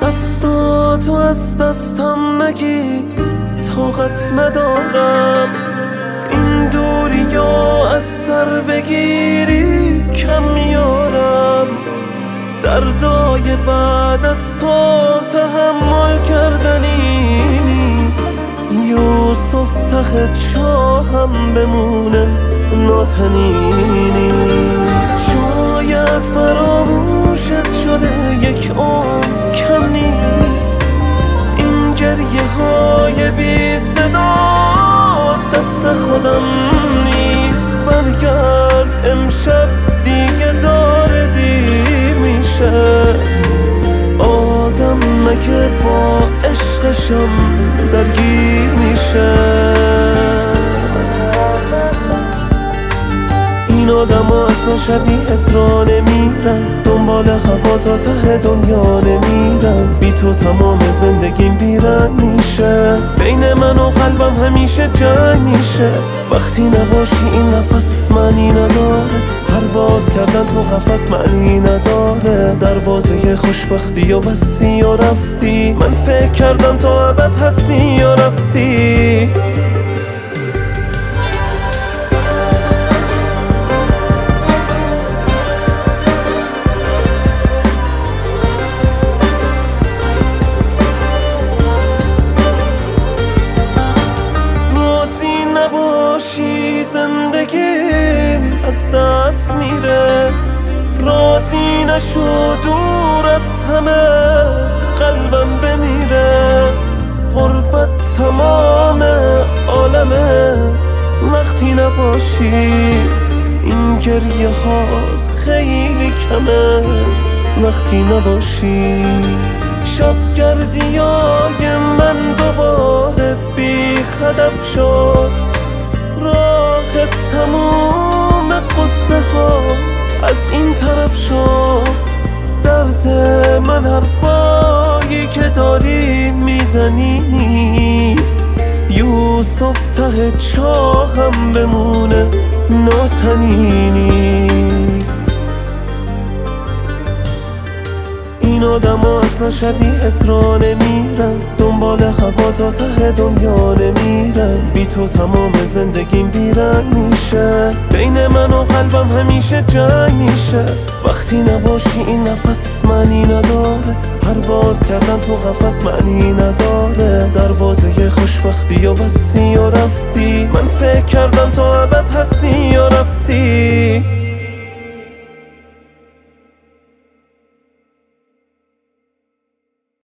دستاتو از دستم نگیر، طاقت ندارم این دوری یا از سر بگیری، کم میارم دردای بعد از تو تحمل کردنی نیست. یوسف ته چاهم بمونه ناتنی نیست. شاید فراموشت شده یک عمر کم نیست. این گریه های بی صدا دست خودم نیست. برگرد امشب دیگه داره دیر میشه. آدم مگه با عشقشم درگیر میشه. این آدم ها اصلا شبیهت را نمیرن، دنبال هوا تا ته دنیا نمیرن. بی تو تمام زندگیم بیرنگ میشه. بین من و قلبم همیشه جنگ میشه. وقتی نباشی این نفس معنی نداره. پرواز کردن تو قفس معنی نداره. دروازه خوشبختی و بستی و رفتی. من فکر کردم تا ابد هستی یا رفتی. نباشی زندگیم از دست میره. راضی نشو دور از همه قلبم بمیره. غربت تمام عالمه وقتی نباشی. این گریه ها خیلی کمه وقتی نباشی. شب گردیای من دوباره بی هدف شد. راه تموم قصه ها از این طرف شد. درد من حرفایی که داری میزنی نیست. یوسف ته چاهم بمونه ناتنی نیست. این آدم ها اصلا شبیهت را نمیرن، دنبال هوا تا ته دنیا نمیرن. بی تو تمام زندگیم بیرنگ میشه. بین من و قلبم همیشه جنگ میشه. وقتی نباشی این نفس معنی نداره. پرواز کردن تو قفس معنی نداره. دروازه خوشبختی و بستی و رفتی. من فکر کردم تا ابد هستی یا رفتی.